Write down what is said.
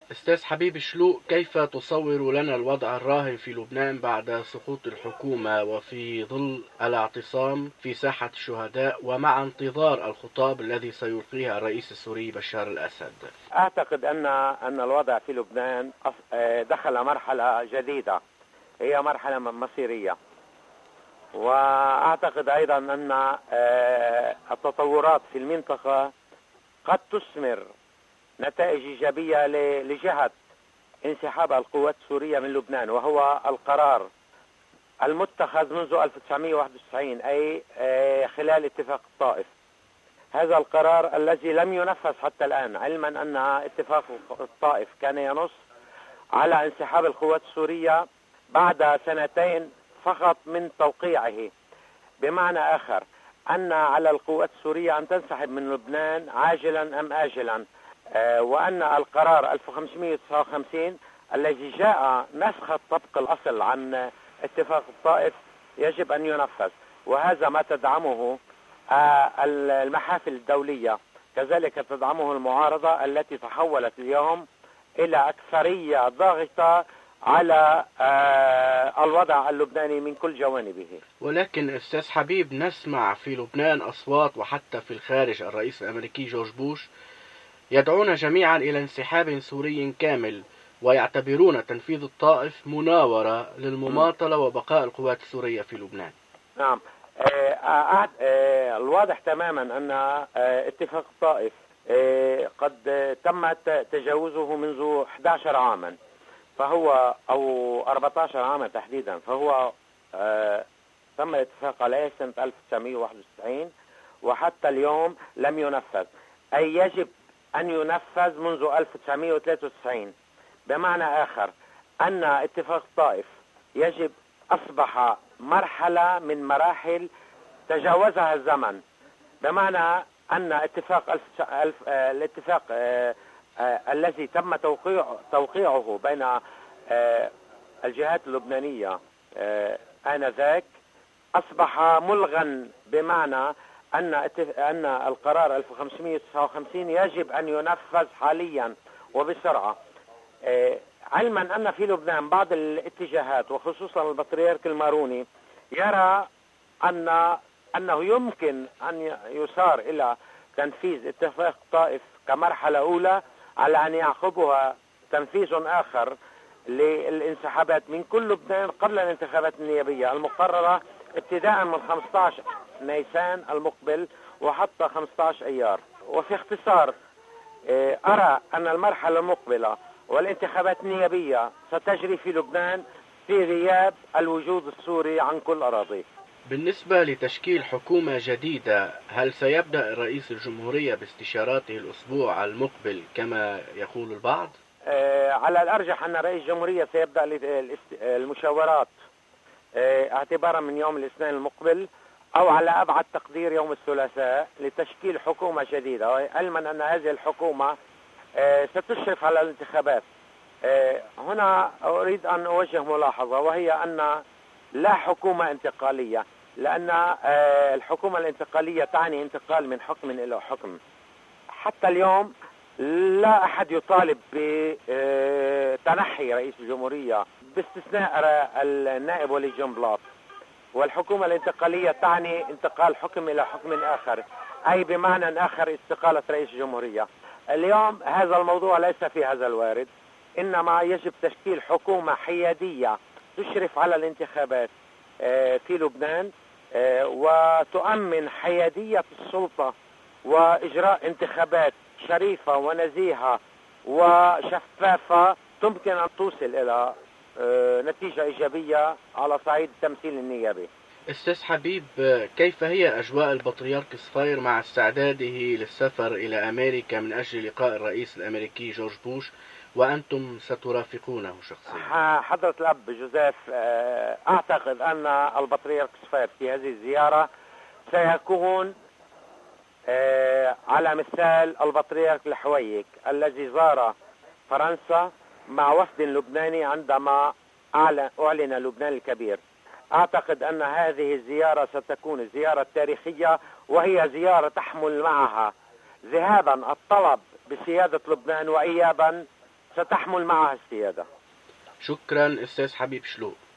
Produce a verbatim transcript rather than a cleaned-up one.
أستاذ حبيب شلوق، كيف تصور لنا الوضع الراهن في لبنان بعد سقوط الحكومة وفي ظل الاعتصام في ساحة الشهداء ومع انتظار الخطاب الذي سيلقيها الرئيس السوري بشار الأسد؟ أعتقد أن أن الوضع في لبنان دخل مرحلة جديدة، هي مرحلة مصيرية. وأعتقد أيضا أن التطورات في المنطقة قد تثمر نتائج إيجابية لجهة انسحاب القوات السورية من لبنان، وهو القرار المتخذ منذ ألف وتسعمئة وواحد وتسعين، أي خلال اتفاق الطائف. هذا القرار الذي لم ينفذ حتى الآن، علما أن اتفاق الطائف كان ينص على انسحاب القوات السورية بعد سنتين فقط من توقيعه. بمعنى آخر أن على القوات السورية أن تنسحب من لبنان عاجلا أم آجلا، آه وأن القرار ألف وخمسمئة وتسعة وخمسين الذي جاء نسخ الطبق الأصل عن اتفاق الطائف يجب أن ينفذ، وهذا ما تدعمه آه المحافل الدولية، كذلك تدعمه المعارضة التي تحولت اليوم إلى أكثرية ضاغطة على آه الوضع اللبناني من كل جوانبه. ولكن أستاذ حبيب، نسمع في لبنان أصوات وحتى في الخارج الرئيس الأمريكي جورج بوش يدعون جميعا إلى انسحاب سوري كامل، ويعتبرون تنفيذ الطائف مناورة للمماطلة وبقاء القوات السورية في لبنان. نعم، آه آه آه الواضح تماما أن آه اتفاق الطائف آه قد تم تجاوزه منذ أحد عشر عاما، فهو أو أربعة عشر عاما تحديدا، فهو آه تم الاتفاق عليه سنة ألف وتسعمئة وواحد وتسعين وحتى اليوم لم ينفذ، أي يجب أن ينفذ منذ ألف وتسعمئة وثلاثة وتسعين. بمعنى آخر أن اتفاق الطائف يجب أصبح مرحلة من مراحل تجاوزها الزمن، بمعنى أن اتفاق ألف ألف آه الاتفاق آه آه الذي تم توقيع توقيعه بين آه الجهات اللبنانية آه آنذاك أصبح ملغا، بمعنى أن أن القرار ألف وخمسمئة وتسعة وخمسين يجب أن ينفذ حاليا وبسرعة، آه علما أن في لبنان بعض الاتجاهات وخصوصا البطريرك الماروني يرى أن أنه يمكن أن يسار إلى تنفيذ اتفاق الطائف كمرحلة أولى، على أن يعقبها تنفيذ آخر للانسحابات من كل لبنان قبل الانتخابات النيابية المقررة ابتداء من خمسة عشر نيسان المقبل وحتى خمسة عشر أيار. وفي اختصار أرى أن المرحلة المقبلة والانتخابات النيابية ستجري في لبنان في غياب الوجود السوري عن كل أراضيه. بالنسبة لتشكيل حكومة جديدة، هل سيبدأ رئيس الجمهورية باستشاراته الأسبوع المقبل كما يقول البعض؟ آه على الأرجح أن رئيس الجمهورية سيبدأ المشاورات آه اعتبارا من يوم الاثنين المقبل، أو على أبعد تقدير يوم الثلاثاء، لتشكيل حكومة جديدة، علما أن هذه الحكومة آه ستشرف على الانتخابات. آه هنا أريد أن أوجه ملاحظة، وهي أن لا حكومة انتقالية، لأن آه الحكومة الانتقالية تعني انتقال من حكم إلى حكم. حتى اليوم لا أحد يطالب بتنحي رئيس الجمهورية باستثناء النائب ولي جنبلاط، والحكومة الانتقالية تعني انتقال حكم إلى حكم آخر، أي بمعنى آخر استقالة رئيس الجمهورية. اليوم هذا الموضوع ليس في هذا الوارد، إنما يجب تشكيل حكومة حيادية تشرف على الانتخابات في لبنان وتؤمن حيادية السلطة وإجراء انتخابات شريفة ونزيهة وشفافة تمكن أن توصل إلى نتيجة إيجابية على صعيد التمثيل النيابي. أستاذ حبيب، كيف هي أجواء البطريرك صفير مع استعداده للسفر إلى أمريكا من أجل لقاء الرئيس الأمريكي جورج بوش، وأنتم سترافقونه شخصيا؟ حضرة الأب جوزيف، أعتقد أن البطريرك صفير في هذه الزيارة سيكون على مثال البطريرك الحويك الذي زار فرنسا مع وفد لبناني عندما أعلن لبنان الكبير. أعتقد أن هذه الزيارة ستكون زيارة تاريخية، وهي زيارة تحمل معها ذهابا الطلب بسيادة لبنان، وإيابا ستحمل معها السيادة. شكرا أستاذ حبيب شلوق.